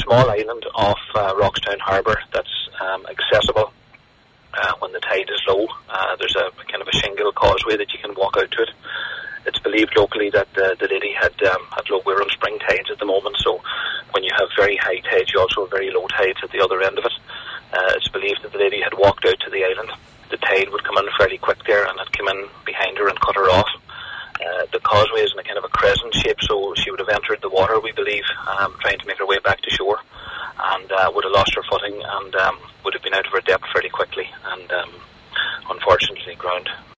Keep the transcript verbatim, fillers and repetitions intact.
small island off uh, Roxtown Harbour that's um, accessible uh, when the tide is low. Uh, there's a kind of a shingle causeway that you can walk out to it. It's believed locally that the, the lady had um, had low. We're on spring tides at the moment, so when you have very high tides, you also have very low tides at the other end of it. Uh, it's believed that the lady had walked out to the island. The tide would come in fairly quick there, and had come in behind her and cut her off. Uh, the causeway is in a kind of a crescent shape, so she would have entered the water, we believe, um, trying to make her way back to shore, and uh, would have lost her footing and um, would have been out of her depth fairly quickly, and um, unfortunately drowned.